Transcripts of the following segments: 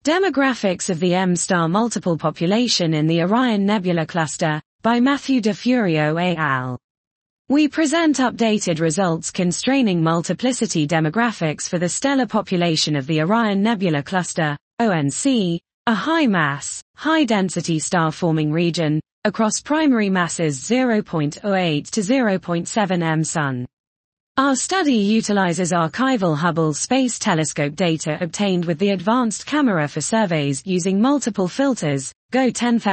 Demographics of the M-star multiple population in the Orion Nebula Cluster, by Matthew de Furio et al. We present updated results constraining multiplicity demographics for the stellar population of the Orion Nebula Cluster, ONC, a high-mass, high-density star-forming region, across primary masses 0.08 to 0.7 m-Sun. Our study utilizes archival Hubble Space Telescope data obtained with the Advanced Camera for surveys using multiple filters, GO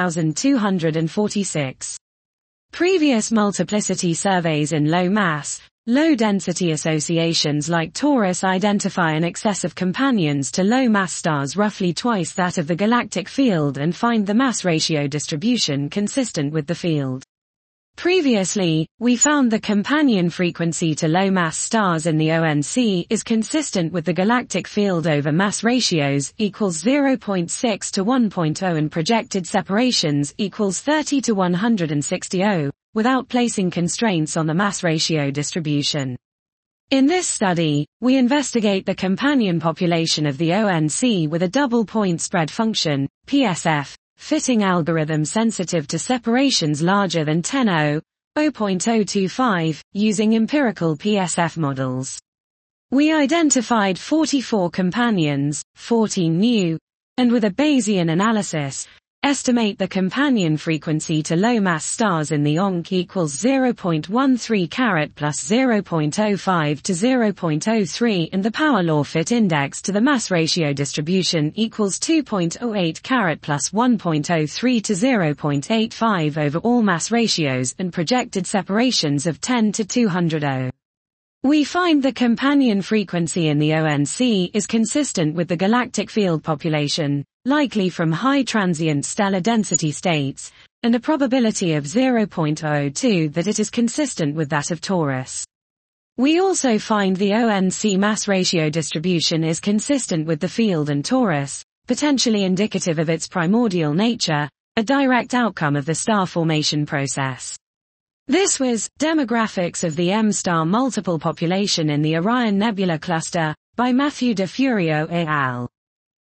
10246. Previous multiplicity surveys in low-mass, low-density associations like Taurus identify an excess of companions to low-mass stars roughly twice that of the galactic field and find the mass ratio distribution consistent with the field. Previously, we found the companion frequency to low-mass stars in the ONC is consistent with the galactic field over mass ratios equals 0.6 to 1.0 and projected separations equals 30 to 160, without placing constraints on the mass ratio distribution. In this study, we investigate the companion population of the ONC with a double point spread function, PSF, fitting algorithm sensitive to separations larger than 0.025, using empirical PSF models. We identified 44 companions, 14 new, and with a Bayesian analysis, estimate the companion frequency to low-mass stars in the ONC equals 0.13 plus 0.05 to 0.03 and the power law fit index to the mass ratio distribution equals 2.08 plus 1.03 to 0.85 over all mass ratios and projected separations of 10 to 200. We find the companion frequency in the ONC is consistent with the galactic field population, likely from high transient stellar density states, and a probability of 0.02 that it is consistent with that of Taurus. We also find the ONC mass ratio distribution is consistent with the field and Taurus, potentially indicative of its primordial nature, a direct outcome of the star formation process. This was Demographics of the M-star multiple population in the Orion Nebula Cluster, by Matthew de Furio et al.